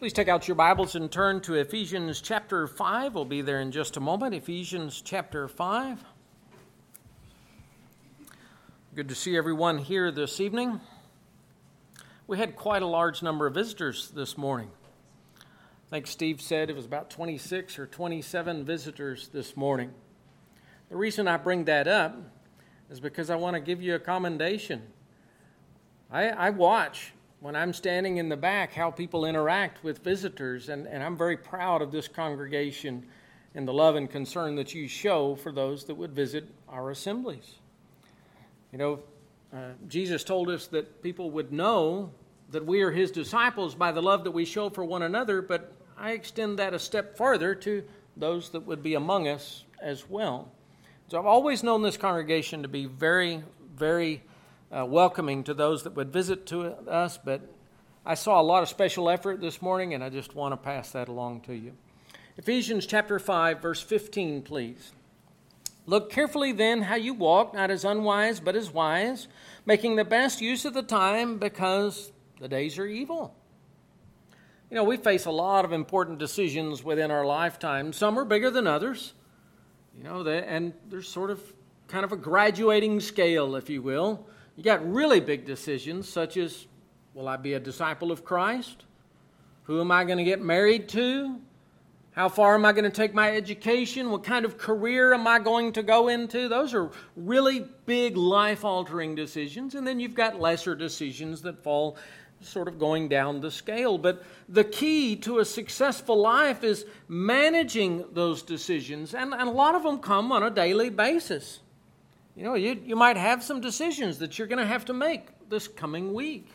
Please take out your Bibles and turn to Ephesians chapter 5. We'll be there in just a moment. Ephesians chapter 5. Good to see everyone here this evening. We had quite a large number of visitors this morning. I think Steve said it was about 26 or 27 visitors this morning. The reason I bring that up is because I want to give you a commendation. I watch when I'm standing in the back how people interact with visitors, and I'm very proud of this congregation and the love and concern that you show for those that would visit our assemblies. You know, Jesus told us that people would know that we are his disciples by the love that we show for one another, but I extend that a step farther to those that would be among us as well. So I've always known this congregation to be very, very welcoming to those that would visit to us, but I saw a lot of special effort this morning, and I just want to pass that along to you. Ephesians chapter 5, verse 15, please. Look carefully then how you walk, not as unwise, but as wise, making the best use of the time, because the days are evil. You know, we face a lot of important decisions within our lifetime. Some are bigger than others, you know, and there's sort of kind of a graduating scale, if you will. You got really big decisions, such as, will I be a disciple of Christ? Who am I going to get married to? How far am I going to take my education? What kind of career am I going to go into? Those are really big life-altering decisions. And then you've got lesser decisions that fall sort of going down the scale. But the key to a successful life is managing those decisions. And a lot of them come on a daily basis. You know, you might have some decisions that you're going to have to make this coming week.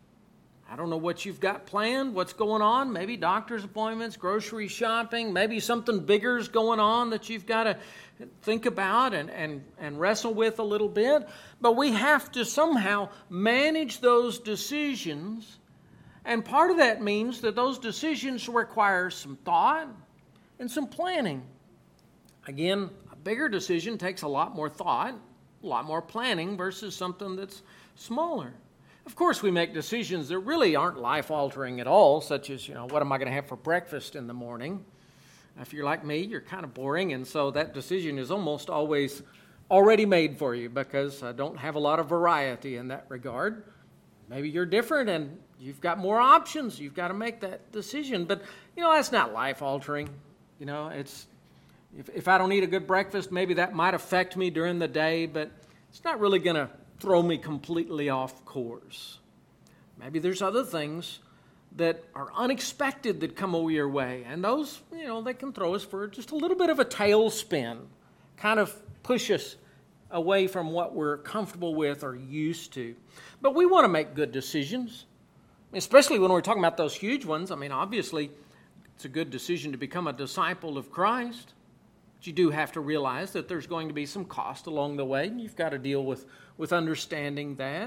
I don't know what you've got planned, what's going on, maybe doctor's appointments, grocery shopping, maybe something bigger is going on that you've got to think about and wrestle with a little bit. But we have to somehow manage those decisions, and part of that means that those decisions require some thought and some planning. Again, a bigger decision takes a lot more thought, a lot more planning versus something that's smaller. Of course, we make decisions that really aren't life-altering at all, such as, you know, what am I going to have for breakfast in the morning? If you're like me, you're kind of boring, and so that decision is almost always already made for you because I don't have a lot of variety in that regard. Maybe you're different and you've got more options. You've got to make that decision. But, you know, that's not life-altering. You know, it's if I don't eat a good breakfast, maybe that might affect me during the day, but it's not really going to throw me completely off course. Maybe there's other things that are unexpected that come over your way, and those, you know, they can throw us for just a little bit of a tailspin, kind of push us away from what we're comfortable with or used to. But we want to make good decisions, especially when we're talking about those huge ones. I mean, obviously, it's a good decision to become a disciple of Christ. But you do have to realize that there's going to be some cost along the way, and you've got to deal with understanding that.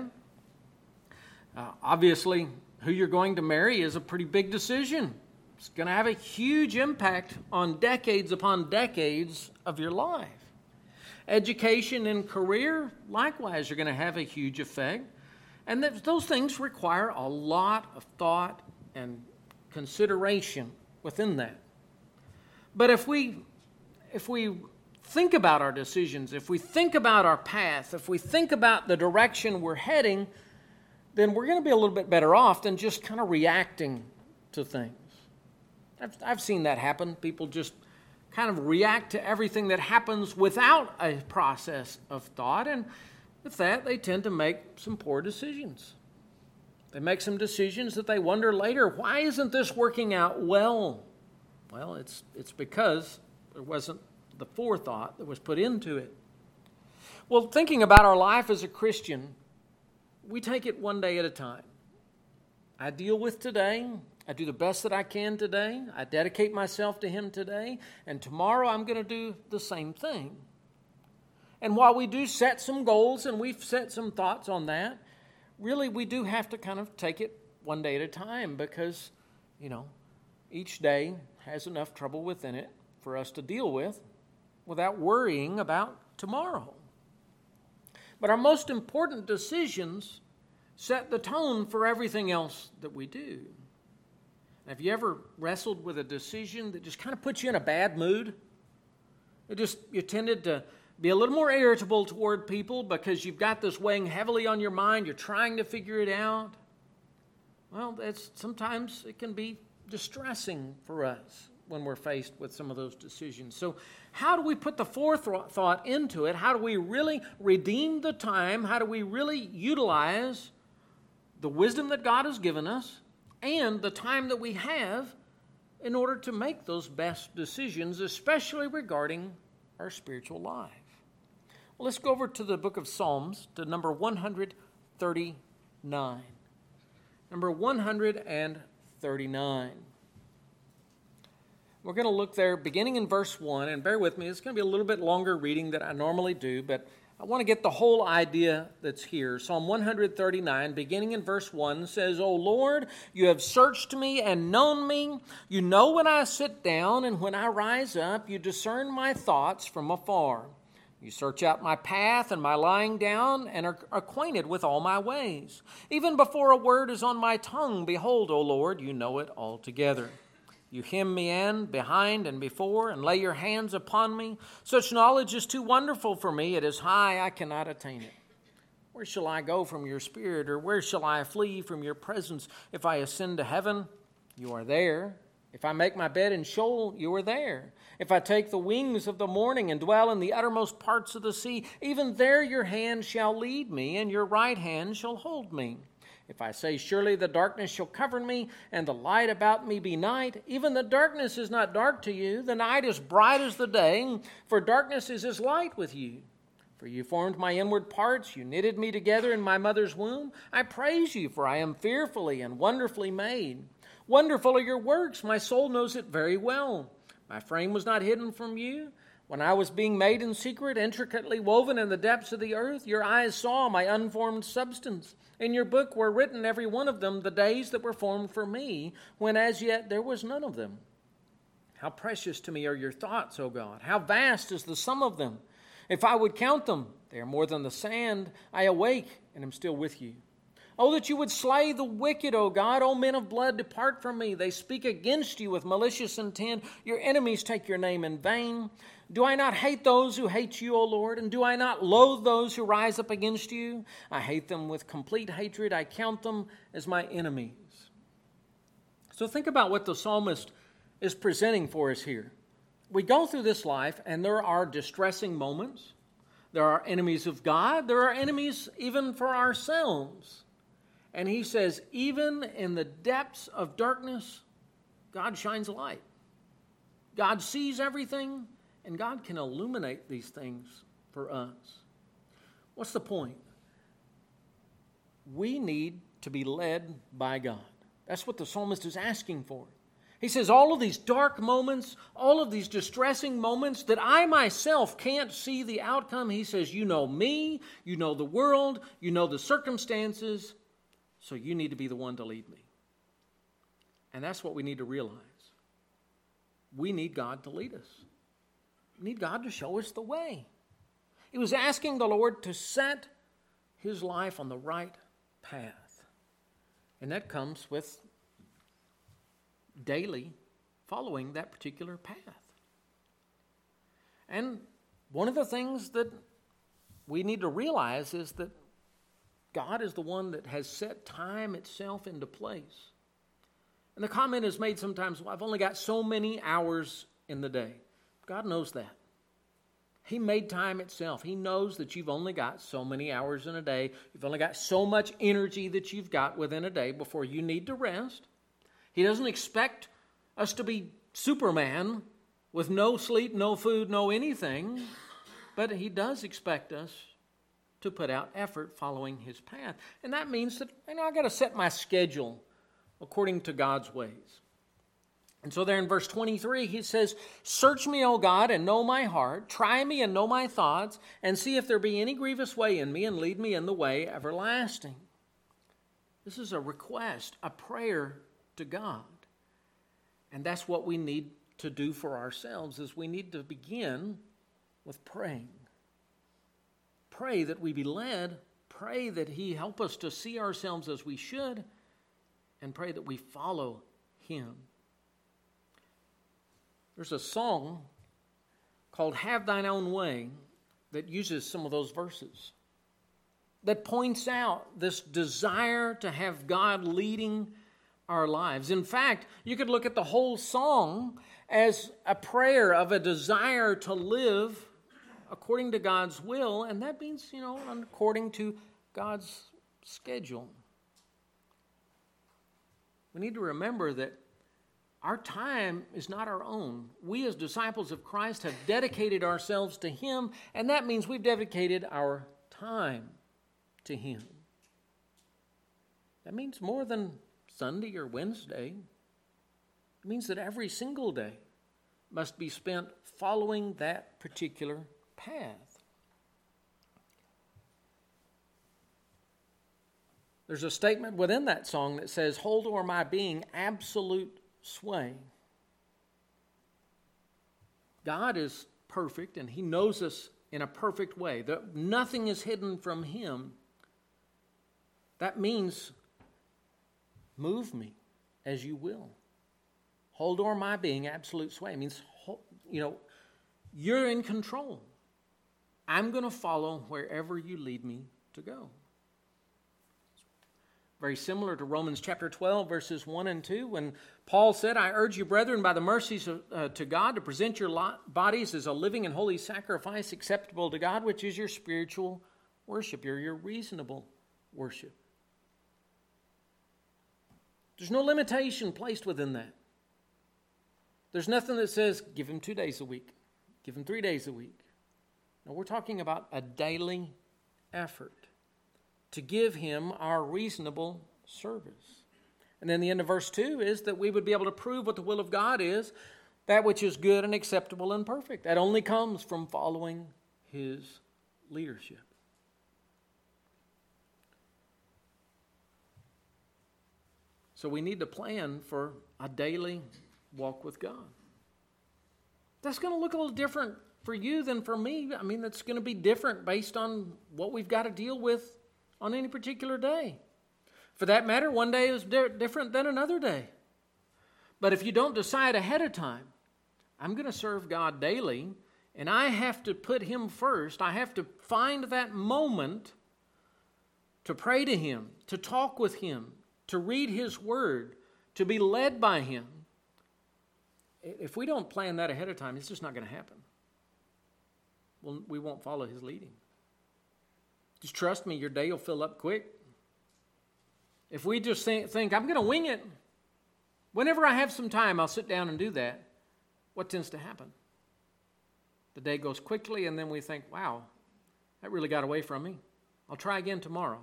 Obviously, who you're going to marry is a pretty big decision. It's going to have a huge impact on decades upon decades of your life. Education and career, likewise, are going to have a huge effect. And those things require a lot of thought and consideration within that. But if we think about our decisions, if we think about our path, if we think about the direction we're heading, then we're going to be a little bit better off than just kind of reacting to things. I've seen that happen. People just kind of react to everything that happens without a process of thought, and with that, they tend to make some poor decisions. They make some decisions that they wonder later, why isn't this working out well? Well, it's because there wasn't the forethought that was put into it. Well, thinking about our life as a Christian, we take it one day at a time. I deal with today. I do the best that I can today. I dedicate myself to Him today. And tomorrow I'm going to do the same thing. And while we do set some goals and we've set some thoughts on that, really we do have to kind of take it one day at a time because, you know, each day has enough trouble within it for us to deal with without worrying about tomorrow. But our most important decisions set the tone for everything else that we do. Have you ever wrestled with a decision that just kind of puts you in a bad mood? You tended to be a little more irritable toward people because you've got this weighing heavily on your mind. You're trying to figure it out. Well, sometimes it can be distressing for us when we're faced with some of those decisions. So how do we put the forethought into it? How do we really redeem the time? How do we really utilize the wisdom that God has given us and the time that we have in order to make those best decisions, especially regarding our spiritual life? Well, let's go over to the book of Psalms, to number 139. Number 139. We're going to look there beginning in verse 1, and bear with me, it's going to be a little bit longer reading than I normally do, but I want to get the whole idea that's here. Psalm 139, beginning in verse 1, says, O Lord, you have searched me and known me. You know when I sit down and when I rise up. You discern my thoughts from afar. You search out my path and my lying down and are acquainted with all my ways. Even before a word is on my tongue, behold, O Lord, you know it altogether. You hem me in behind and before and lay your hands upon me. Such knowledge is too wonderful for me. It is high, I cannot attain it. Where shall I go from your spirit, or where shall I flee from your presence? If I ascend to heaven, you are there. If I make my bed in Sheol, you are there. If I take the wings of the morning and dwell in the uttermost parts of the sea, even there your hand shall lead me, and your right hand shall hold me. If I say, surely the darkness shall cover me, and the light about me be night, even the darkness is not dark to you, the night is bright as the day, for darkness is as light with you. For you formed my inward parts, you knitted me together in my mother's womb. I praise you, for I am fearfully and wonderfully made. Wonderful are your works, my soul knows it very well. My frame was not hidden from you. When I was being made in secret, intricately woven in the depths of the earth, your eyes saw my unformed substance. In your book were written, every one of them, the days that were formed for me, when as yet there was none of them. How precious to me are your thoughts, O God! How vast is the sum of them! If I would count them, they are more than the sand. I awake and am still with you. Oh, that you would slay the wicked, O God. O men of blood, depart from me. They speak against you with malicious intent. Your enemies take your name in vain. Do I not hate those who hate you, O Lord? And do I not loathe those who rise up against you? I hate them with complete hatred. I count them as my enemies. So think about what the psalmist is presenting for us here. We go through this life, and there are distressing moments. There are enemies of God. There are enemies even for ourselves. And he says, even in the depths of darkness, God shines a light. God sees everything, and God can illuminate these things for us. What's the point? We need to be led by God. That's what the psalmist is asking for. He says, all of these dark moments, all of these distressing moments that I myself can't see the outcome, he says, you know me, you know the world, you know the circumstances, so you need to be the one to lead me. And that's what we need to realize. We need God to lead us. We need God to show us the way. He was asking the Lord to set his life on the right path. And that comes with daily following that particular path. And one of the things that we need to realize is that God is the one that has set time itself into place. And the comment is made sometimes, well, I've only got so many hours in the day. God knows that. He made time itself. He knows that you've only got so many hours in a day. You've only got so much energy that you've got within a day before you need to rest. He doesn't expect us to be Superman with no sleep, no food, no anything. But he does expect us to put out effort following his path. And that means that I've got to set my schedule according to God's ways. And so there in verse 23, he says, search me, O God, and know my heart. Try me and know my thoughts, and see if there be any grievous way in me, and lead me in the way everlasting. This is a request, a prayer to God. And that's what we need to do for ourselves, is we need to begin with praying. Pray that we be led. Pray that he help us to see ourselves as we should. And pray that we follow Him. There's a song called Have Thine Own Way that uses some of those verses, that points out this desire to have God leading our lives. In fact, you could look at the whole song as a prayer of a desire to live according to God's will, and that means, according to God's schedule. We need to remember that our time is not our own. We as disciples of Christ have dedicated ourselves to Him, and that means we've dedicated our time to Him. That means more than Sunday or Wednesday. It means that every single day must be spent following that particular path. There's a statement within that song that says, "Hold o'er my being absolute sway." God is perfect and He knows us in a perfect way. Nothing is hidden from Him. That means move me as you will. Hold o'er my being absolute sway. It means, you're in control. I'm going to follow wherever you lead me to go. Very similar to Romans chapter 12, verses 1 and 2, when Paul said, "I urge you, brethren, by the mercies to God, to present your bodies as a living and holy sacrifice acceptable to God, which is your spiritual worship, your reasonable worship." There's no limitation placed within that. There's nothing that says, give Him 2 days a week, give Him 3 days a week. No, we're talking about a daily effort to give Him our reasonable service. And then the end of verse 2 is that we would be able to prove what the will of God is, that which is good and acceptable and perfect. That only comes from following His leadership. So we need to plan for a daily walk with God. That's going to look a little different for you than for me. I mean, it's going to be different based on what we've got to deal with on any particular day. For that matter, one day is different than another day. But if you don't decide ahead of time, I'm going to serve God daily, and I have to put Him first. I have to find that moment to pray to Him, to talk with Him, to read His Word, to be led by Him. If we don't plan that ahead of time, it's just not going to happen. Well, we won't follow His leading. Just trust me, your day will fill up quick. If we just think I'm going to wing it, whenever I have some time, I'll sit down and do that, what tends to happen? The day goes quickly, and then we think, wow, that really got away from me. I'll try again tomorrow.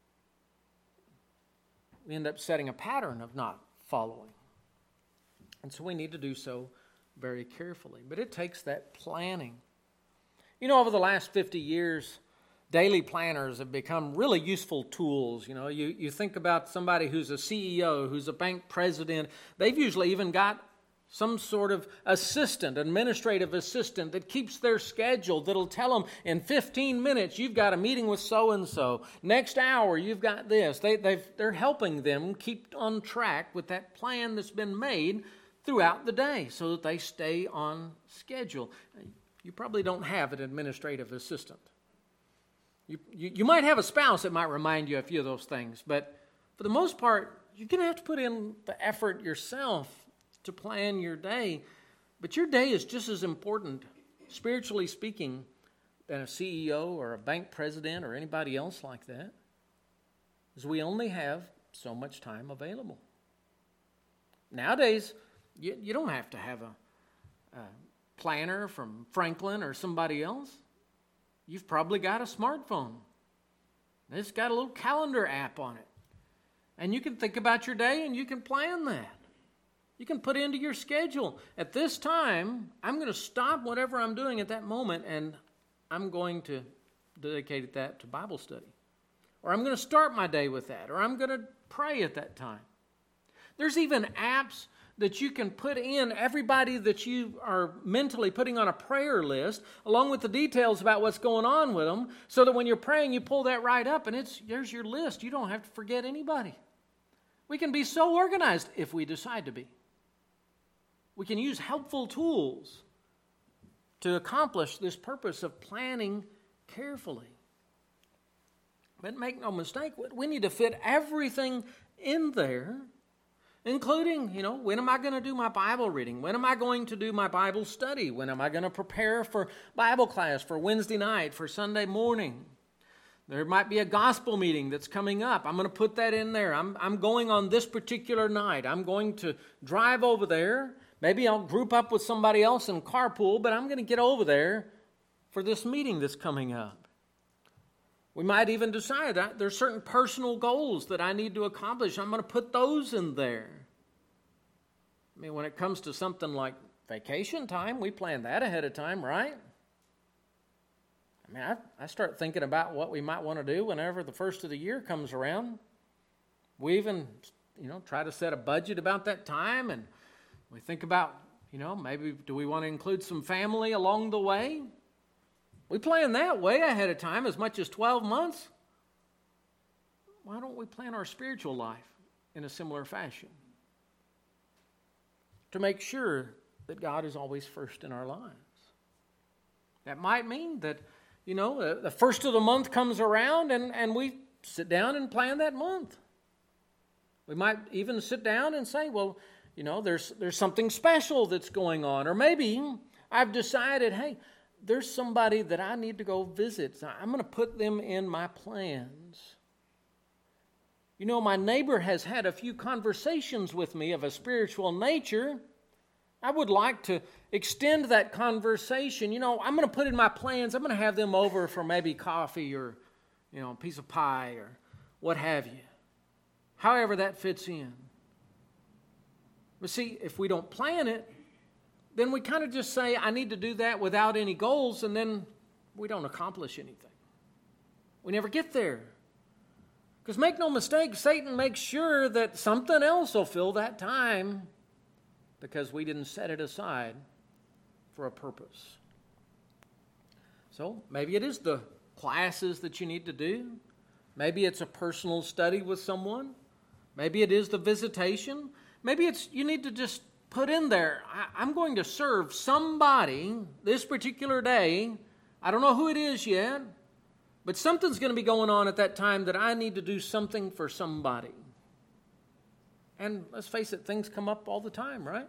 We end up setting a pattern of not following. And so we need to do so very carefully. But it takes that planning. Over the last 50 years, daily planners have become really useful tools. You think about somebody who's a CEO, who's a bank president. They've usually even got some sort of assistant, administrative assistant that keeps their schedule, that'll tell them in 15 minutes you've got a meeting with so-and-so. Next hour you've got this. They're helping them keep on track with that plan that's been made throughout the day so that they stay on schedule. You probably don't have an administrative assistant. You might have a spouse that might remind you a few of those things, but for the most part, you're going to have to put in the effort yourself to plan your day. But your day is just as important, spiritually speaking, than a CEO or a bank president or anybody else like that, because we only have so much time available. Nowadays, you don't have to have a planner from Franklin or somebody else. You've probably got a smartphone. It's got a little calendar app on it. And you can think about your day and you can plan that. You can put into your schedule, at this time, I'm going to stop whatever I'm doing at that moment and I'm going to dedicate that to Bible study. Or I'm going to start my day with that. Or I'm going to pray at that time. There's even apps that you can put in everybody that you are mentally putting on a prayer list, along with the details about what's going on with them, so that when you're praying, you pull that right up and there's your list. You don't have to forget anybody. We can be so organized if we decide to be. We can use helpful tools to accomplish this purpose of planning carefully. But make no mistake, we need to fit everything in there, including, when am I going to do my Bible reading? When am I going to do my Bible study? When am I going to prepare for Bible class, for Wednesday night, for Sunday morning? There might be a gospel meeting that's coming up. I'm going to put that in there. I'm going on this particular night. I'm going to drive over there. Maybe I'll group up with somebody else and carpool, but I'm going to get over there for this meeting that's coming up. We might even decide that there's certain personal goals that I need to accomplish. I'm going to put those in there. I mean, when it comes to something like vacation time, we plan that ahead of time, right? I mean, I start thinking about what we might want to do whenever the first of the year comes around. We even, try to set a budget about that time, and we think about, maybe do we want to include some family along the way? We plan that way ahead of time, as much as 12 months. Why don't we plan our spiritual life in a similar fashion? To make sure that God is always first in our lives. That might mean that, the first of the month comes around and we sit down and plan that month. We might even sit down and say, well, there's something special that's going on. Or maybe I've decided, hey, there's somebody that I need to go visit. So I'm going to put them in my plans. My neighbor has had a few conversations with me of a spiritual nature. I would like to extend that conversation. I'm going to put in my plans, I'm going to have them over for maybe coffee or, a piece of pie or what have you. However that fits in. But see, if we don't plan it, then we kind of just say, I need to do that without any goals, and then we don't accomplish anything. We never get there. Because make no mistake, Satan makes sure that something else will fill that time because we didn't set it aside for a purpose. So maybe it is the classes that you need to do. Maybe it's a personal study with someone. Maybe it is the visitation. Maybe it's you need to just put in there, I'm going to serve somebody this particular day. I don't know who it is yet, but something's going to be going on at that time that I need to do something for somebody. And let's face it, things come up all the time, right?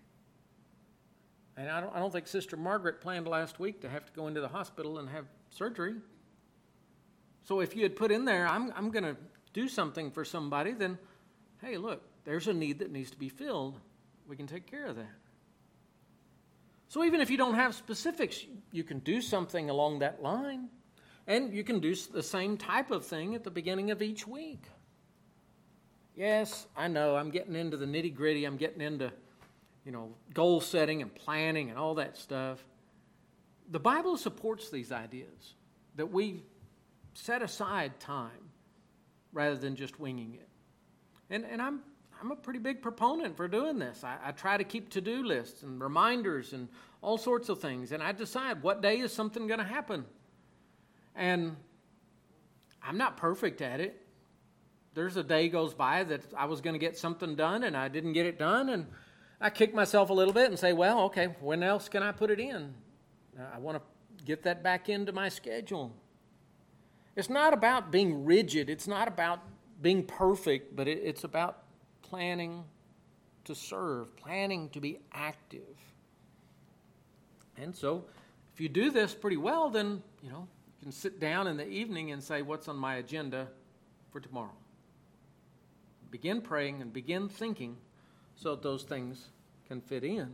And I don't think Sister Margaret planned last week to have to go into the hospital and have surgery. So if you had put in there, I'm going to do something for somebody, then, hey, look, there's a need that needs to be filled. We can take care of that. So even if you don't have specifics, you can do something along that line. And you can do the same type of thing at the beginning of each week. Yes, I know, I'm getting into the nitty-gritty. I'm getting into, goal setting and planning and all that stuff. The Bible supports these ideas that we set aside time rather than just winging it. And I'm a pretty big proponent for doing this. I try to keep to-do lists and reminders and all sorts of things. And I decide what day is something going to happen. And I'm not perfect at it. There's a day goes by that I was going to get something done and I didn't get it done. And I kick myself a little bit and say, well, okay, when else can I put it in? I want to get that back into my schedule. It's not about being rigid. It's not about being perfect, but it's about planning to serve, planning to be active. And so if you do this pretty well, then, you can sit down in the evening and say, what's on my agenda for tomorrow? Begin praying and begin thinking so that those things can fit in.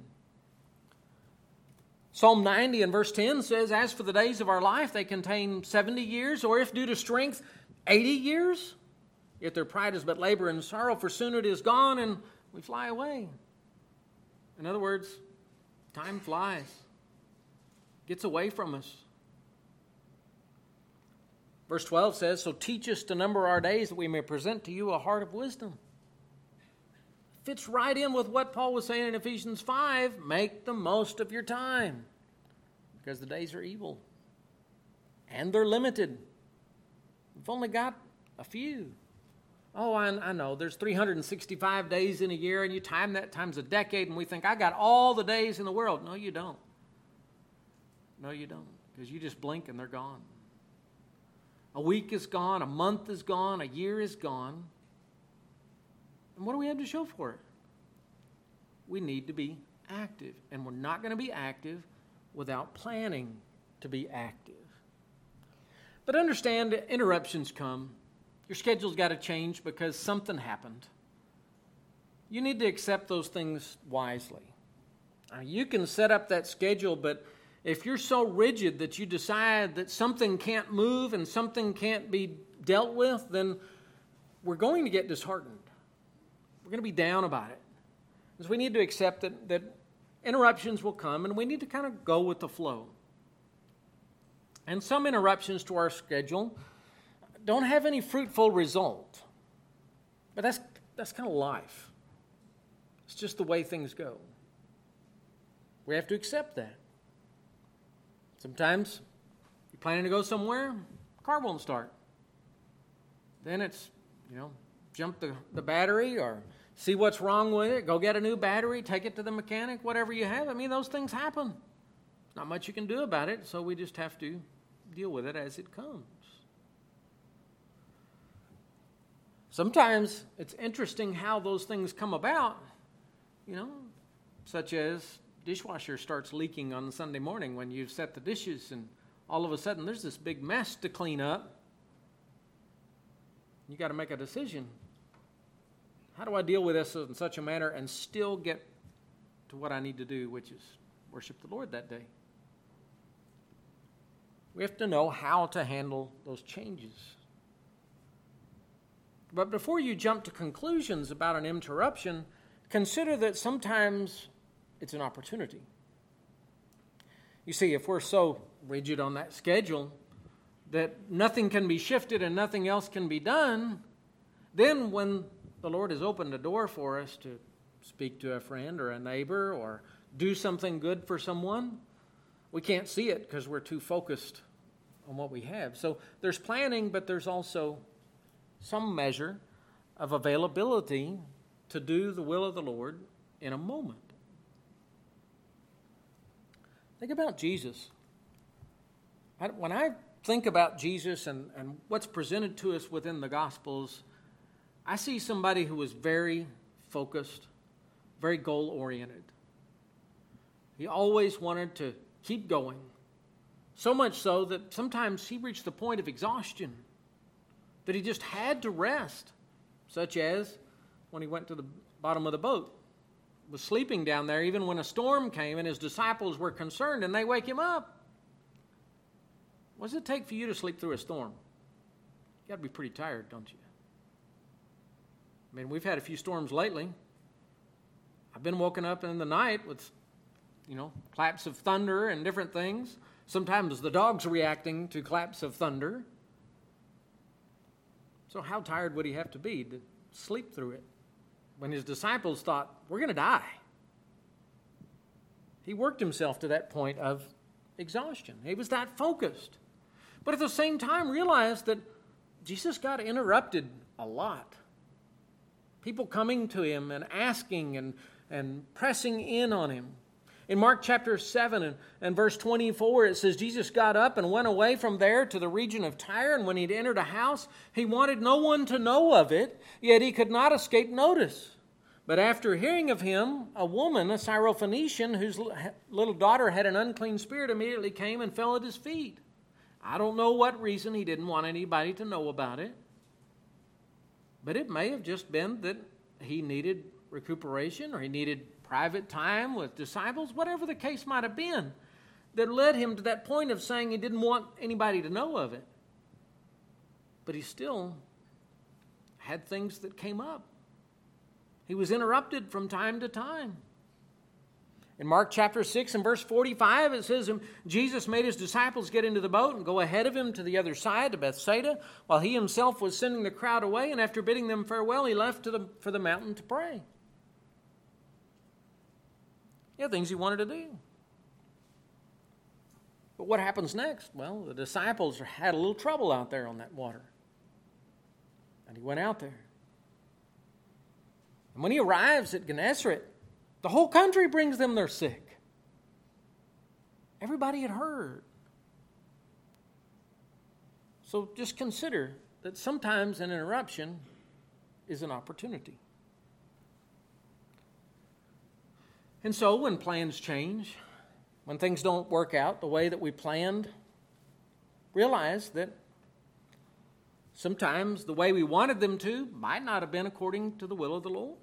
Psalm 90 and verse 10 says, as for the days of our life, they contain 70 years, or if due to strength, 80 years. Yet their pride is but labor and sorrow, for soon it is gone and we fly away. In other words, time flies, gets away from us. Verse 12 says, so teach us to number our days that we may present to you a heart of wisdom. Fits right in with what Paul was saying in Ephesians 5. Make the most of your time because the days are evil and they're limited. We've only got a few. Oh, I know. There's 365 days in a year, and you time that times a decade, and we think, I got all the days in the world. No, you don't. No, you don't. Because you just blink and they're gone. A week is gone, a month is gone, a year is gone. And what do we have to show for it? We need to be active. And we're not going to be active without planning to be active. But understand that interruptions come. Your schedule's got to change because something happened. You need to accept those things wisely. You can set up that schedule, but if you're so rigid that you decide that something can't move and something can't be dealt with, then we're going to get disheartened. We're going to be down about it. Because we need to accept that interruptions will come, and we need to kind of go with the flow. And some interruptions to our schedule don't have any fruitful result. But that's kind of life. It's just the way things go. We have to accept that. Sometimes you're planning to go somewhere, car won't start. Then it's, jump the battery or see what's wrong with it, go get a new battery, take it to the mechanic, whatever you have. Those things happen. Not much you can do about it, so we just have to deal with it as it comes. Sometimes it's interesting how those things come about, such as dishwasher starts leaking on Sunday morning when you've set the dishes, and all of a sudden there's this big mess to clean up. You got to make a decision. How do I deal with this in such a manner and still get to what I need to do, which is worship the Lord that day? We have to know how to handle those changes. But before you jump to conclusions about an interruption, consider that sometimes it's an opportunity. You see, if we're so rigid on that schedule that nothing can be shifted and nothing else can be done, then when the Lord has opened a door for us to speak to a friend or a neighbor or do something good for someone, we can't see it because we're too focused on what we have. So there's planning, but there's also some measure of availability to do the will of the Lord in a moment. Think about Jesus. When I think about Jesus and what's presented to us within the Gospels, I see somebody who was very focused, very goal-oriented. He always wanted to keep going, so much so that sometimes he reached the point of exhaustion, that he just had to rest, such as when he went to the bottom of the boat, was sleeping down there even when a storm came and his disciples were concerned and they wake him up. What does it take for you to sleep through a storm? You got to be pretty tired, don't you? We've had a few storms lately. I've been woken up in the night with, claps of thunder and different things. Sometimes the dog's reacting to claps of thunder. So how tired would he have to be to sleep through it? When his disciples thought, we're going to die. He worked himself to that point of exhaustion. He was that focused. But at the same time realized that Jesus got interrupted a lot. People coming to him and asking and pressing in on him. In Mark chapter 7 and verse 24, it says, Jesus got up and went away from there to the region of Tyre, and when he'd entered a house, he wanted no one to know of it, yet he could not escape notice. But after hearing of him, a woman, a Syrophoenician, whose little daughter had an unclean spirit, immediately came and fell at his feet. I don't know what reason he didn't want anybody to know about it, but it may have just been that he needed recuperation or he needed private time with disciples, whatever the case might have been, that led him to that point of saying he didn't want anybody to know of it. But he still had things that came up. He was interrupted from time to time. In Mark chapter 6 and verse 45, it says, Jesus made his disciples get into the boat and go ahead of him to the other side, to Bethsaida, while he himself was sending the crowd away, and after bidding them farewell, he left for the mountain to pray. He had things he wanted to do. But what happens next? Well, the disciples had a little trouble out there on that water. And he went out there. And when he arrives at Gennesaret, the whole country brings them their sick. Everybody had heard. So just consider that sometimes an interruption is an opportunity. And so when plans change, when things don't work out the way that we planned, realize that sometimes the way we wanted them to might not have been according to the will of the Lord.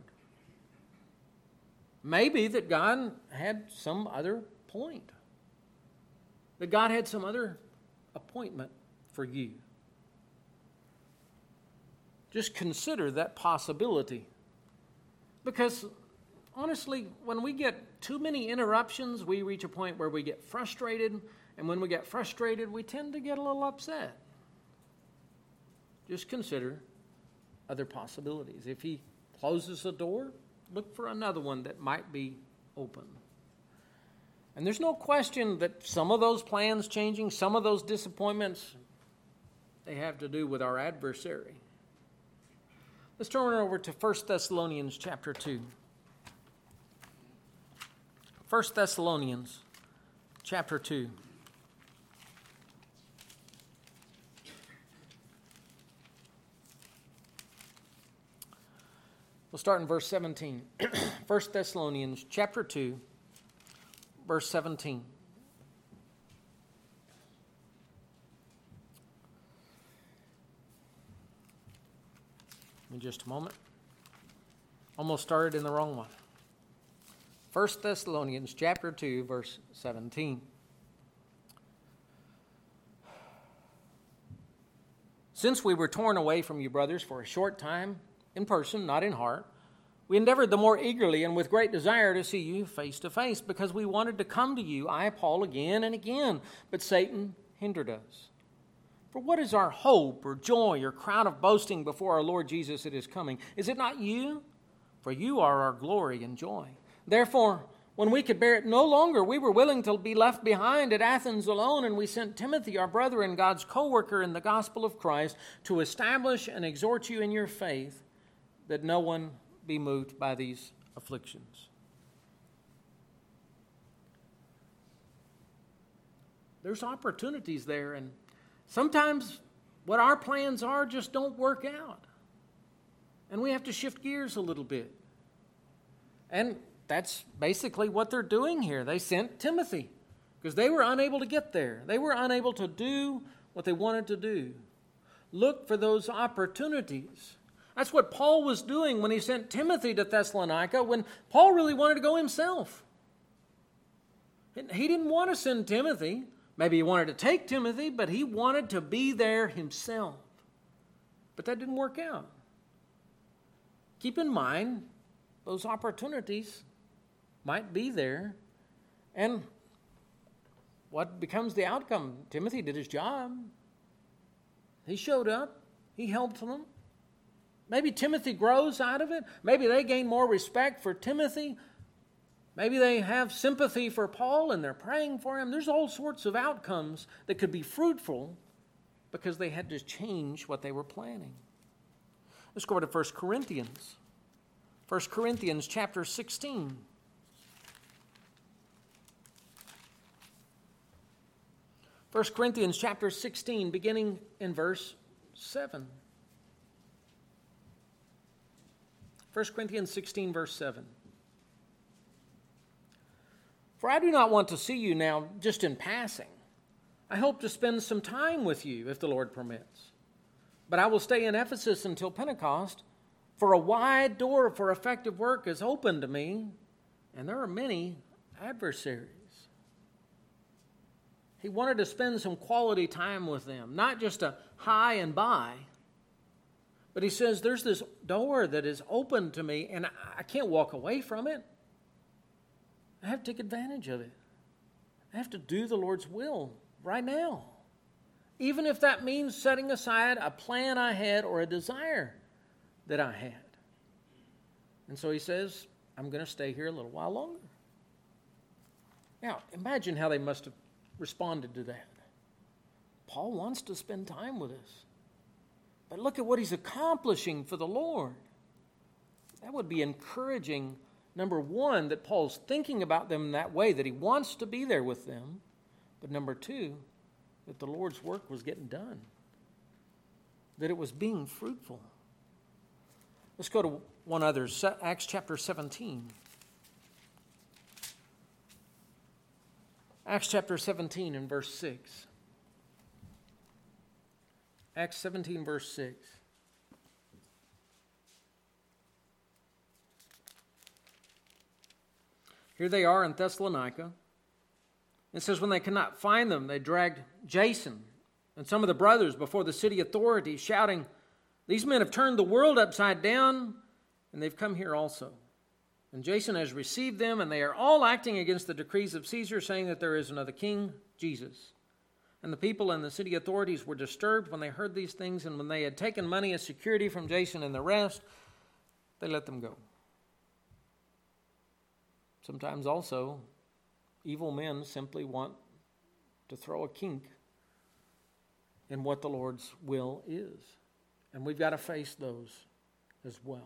Maybe that God had some other point, that God had some other appointment for you. Just consider that possibility. Because honestly, when we get too many interruptions, we reach a point where we get frustrated, and when we get frustrated, we tend to get a little upset. Just consider other possibilities. If he closes a door, look for another one that might be open. And there's no question that some of those plans changing, some of those disappointments, they have to do with our adversary. Let's turn over to 1 Thessalonians chapter 2. 1 Thessalonians chapter 2. We'll start in verse 17. 1 Thessalonians chapter 2, verse 17. In just a moment. Almost started in the wrong one. 1 Thessalonians chapter 2, verse 17. Since we were torn away from you, brothers, for a short time, in person, not in heart, we endeavored the more eagerly and with great desire to see you face to face, because we wanted to come to you, I, Paul, again and again, but Satan hindered us. For what is our hope or joy or crown of boasting before our Lord Jesus at his coming? Is it not you? For you are our glory and joy. Therefore, when we could bear it no longer, we were willing to be left behind at Athens alone, and we sent Timothy, our brother and God's co-worker in the gospel of Christ, to establish and exhort you in your faith, that no one be moved by these afflictions. There's opportunities there, and sometimes what our plans are just don't work out. And we have to shift gears a little bit. And that's basically what they're doing here. They sent Timothy because they were unable to get there. They were unable to do what they wanted to do. Look for those opportunities. That's what Paul was doing when he sent Timothy to Thessalonica, when Paul really wanted to go himself. He didn't want to send Timothy. Maybe he wanted to take Timothy, but he wanted to be there himself. But that didn't work out. Keep in mind, those opportunities might be there. And what becomes the outcome? Timothy did his job. He showed up. He helped them. Maybe Timothy grows out of it. Maybe they gain more respect for Timothy. Maybe they have sympathy for Paul and they're praying for him. There's all sorts of outcomes that could be fruitful because they had to change what they were planning. Let's go over to 1 Corinthians. 1 Corinthians chapter 16. 1 Corinthians chapter 16, beginning in verse 7. 1 Corinthians 16, verse 7. For I do not want to see you now just in passing. I hope to spend some time with you, if the Lord permits. But I will stay in Ephesus until Pentecost, for a wide door for effective work is open to me, and there are many adversaries. He wanted to spend some quality time with them, not just a hi and bye. But he says, there's this door that is open to me, and I can't walk away from it. I have to take advantage of it. I have to do the Lord's will right now. Even if that means setting aside a plan I had or a desire that I had. And so he says, I'm going to stay here a little while longer. Now, imagine how they must have responded to that. Paul wants to spend time with us. But look at what he's accomplishing for the Lord. That would be encouraging, number one, that Paul's thinking about them in that way, that he wants to be there with them. But number two, that the Lord's work was getting done, that it was being fruitful. Let's go to one other, Acts chapter 17. Acts chapter 17 and verse 6. Acts 17, verse 6. Here they are in Thessalonica. It says, when they could not find them, they dragged Jason and some of the brothers before the city authorities, shouting, "These men have turned the world upside down, and they've come here also. And Jason has received them, and they are all acting against the decrees of Caesar, saying that there is another king, Jesus." And the people and the city authorities were disturbed when they heard these things, and when they had taken money as security from Jason and the rest, they let them go. Sometimes also, evil men simply want to throw a kink in what the Lord's will is. And we've got to face those as well.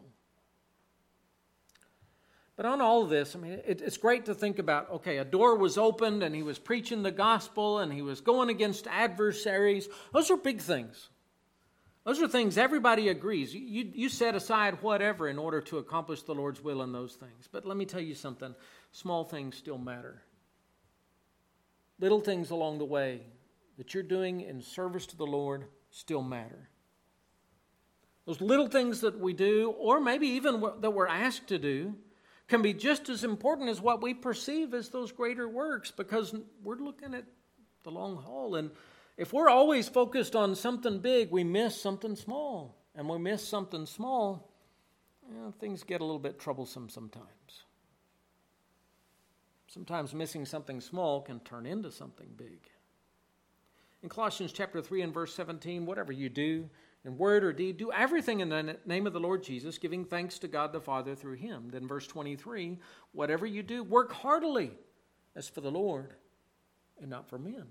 But on all of this, I mean, it's great to think about, okay, a door was opened and he was preaching the gospel and he was going against adversaries. Those are big things. Those are things everybody agrees. You set aside whatever in order to accomplish the Lord's will in those things. But let me tell you something. Small things still matter. Little things along the way that you're doing in service to the Lord still matter. Those little things that we do, or maybe even that we're asked to do, can be just as important as what we perceive as those greater works, because we're looking at the long haul. And if we're always focused on something big, we miss something small. And when we miss something small, things get a little bit troublesome sometimes. Sometimes missing something small can turn into something big. In Colossians chapter 3 and verse 17, whatever you do, in word or deed, do everything in the name of the Lord Jesus, giving thanks to God the Father through him. Then verse 23, whatever you do, work heartily as for the Lord and not for men.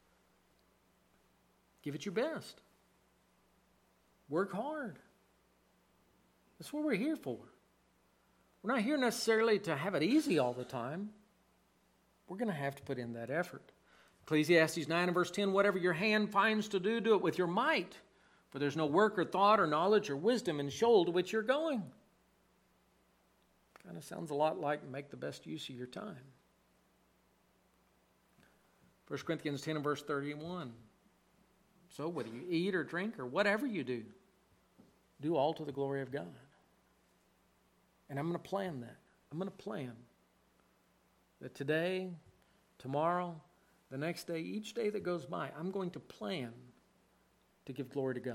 Give it your best. Work hard. That's what we're here for. We're not here necessarily to have it easy all the time. We're going to have to put in that effort. Ecclesiastes 9 and verse 10, whatever your hand finds to do, do it with your might. For there's no work or thought or knowledge or wisdom in Sheol to which you're going. Kind of sounds a lot like make the best use of your time. 1 Corinthians 10 and verse 31. So whether you eat or drink or whatever you do all to the glory of God. And I'm going to plan that. I'm going to plan that today, tomorrow, the next day, each day that goes by, I'm going to plan to give glory to God.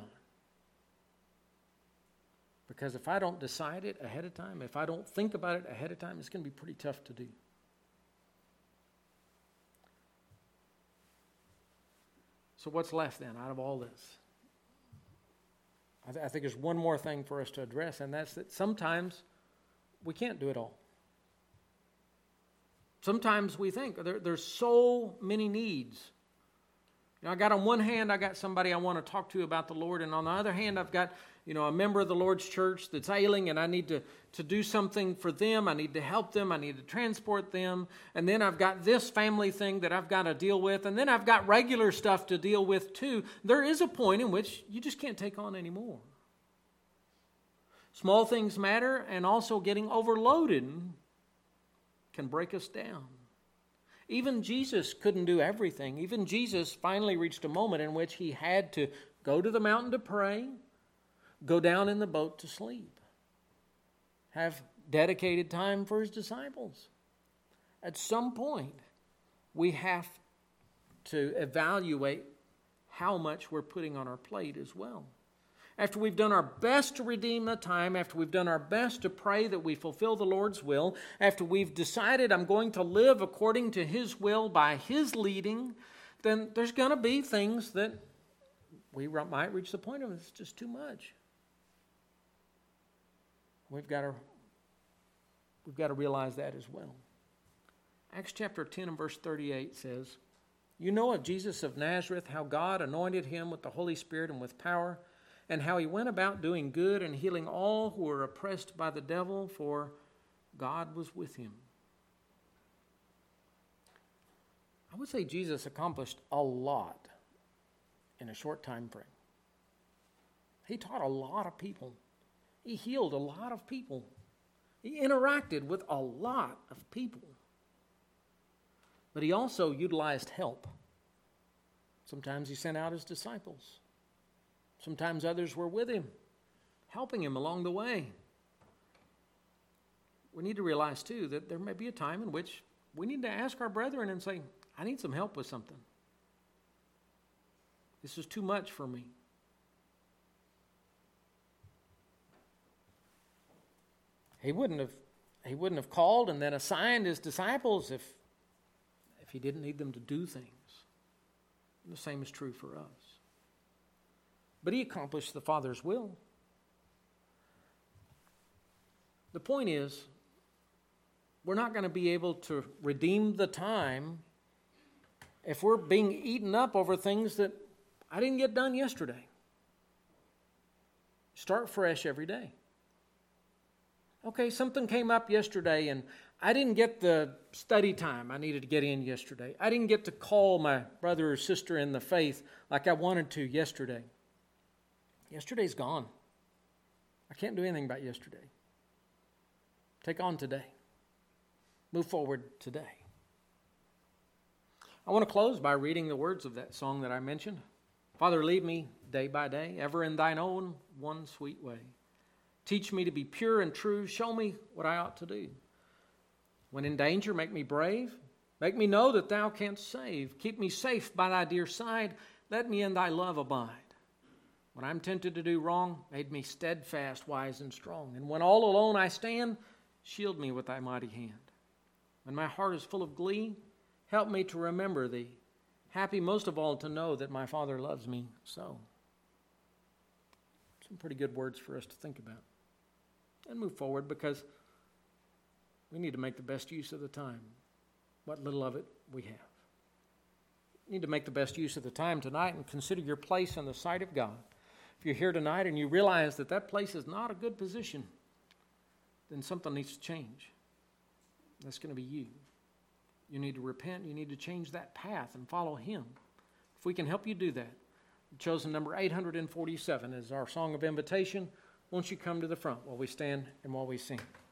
Because if I don't decide it ahead of time, if I don't think about it ahead of time, it's going to be pretty tough to do. So what's left then out of all this? I think there's one more thing for us to address, and that's that sometimes we can't do it all. Sometimes we think there's so many needs. I got on one hand, I got somebody I want to talk to about the Lord, and on the other hand, I've got a member of the Lord's church that's ailing, and I need to do something for them. I need to help them. I need to transport them. And then I've got this family thing that I've got to deal with, and then I've got regular stuff to deal with too. There is a point in which you just can't take on anymore. Small things matter, and also getting overloaded can break us down. Even Jesus couldn't do everything. Even Jesus finally reached a moment in which he had to go to the mountain to pray, go down in the boat to sleep, have dedicated time for his disciples. At some point, we have to evaluate how much we're putting on our plate as well. After we've done our best to redeem the time, after we've done our best to pray that we fulfill the Lord's will, after we've decided I'm going to live according to his will by his leading, then there's going to be things that we might reach the point of it's just too much. We've got to realize that as well. Acts chapter 10 and verse 38 says, "You know of Jesus of Nazareth, how God anointed him with the Holy Spirit and with power, and how he went about doing good and healing all who were oppressed by the devil, for God was with him. I would say Jesus accomplished a lot in a short time frame. He taught a lot of people. He healed a lot of people. He interacted with a lot of people. But he also utilized help. Sometimes he sent out his disciples. Sometimes others were with him, helping him along the way. We need to realize, too, that there may be a time in which we need to ask our brethren and say, I need some help with something. This is too much for me. He wouldn't have called and then assigned his disciples if he didn't need them to do things. And the same is true for us. But he accomplished the Father's will. The point is, we're not going to be able to redeem the time if we're being eaten up over things that I didn't get done yesterday. Start fresh every day. Okay, something came up yesterday and I didn't get the study time I needed to get in yesterday. I didn't get to call my brother or sister in the faith like I wanted to yesterday. Yesterday's gone. I can't do anything about yesterday. Take on today. Move forward today. I want to close by reading the words of that song that I mentioned. Father, lead me day by day, ever in thine own one sweet way. Teach me to be pure and true. Show me what I ought to do. When in danger, make me brave. Make me know that thou canst save. Keep me safe by thy dear side. Let me in thy love abide. When I'm tempted to do wrong, make me steadfast, wise, and strong. And when all alone I stand, shield me with thy mighty hand. When my heart is full of glee, help me to remember thee. Happy most of all to know that my Father loves me so. Some pretty good words for us to think about. And move forward, because we need to make the best use of the time, what little of it we have. You need to make the best use of the time tonight and consider your place in the sight of God. If you're here tonight and you realize that that place is not a good position, then something needs to change. That's going to be you. You need to repent. You need to change that path and follow Him. If we can help you do that, we've chosen number 847 as our song of invitation. Won't you come to the front while we stand and while we sing?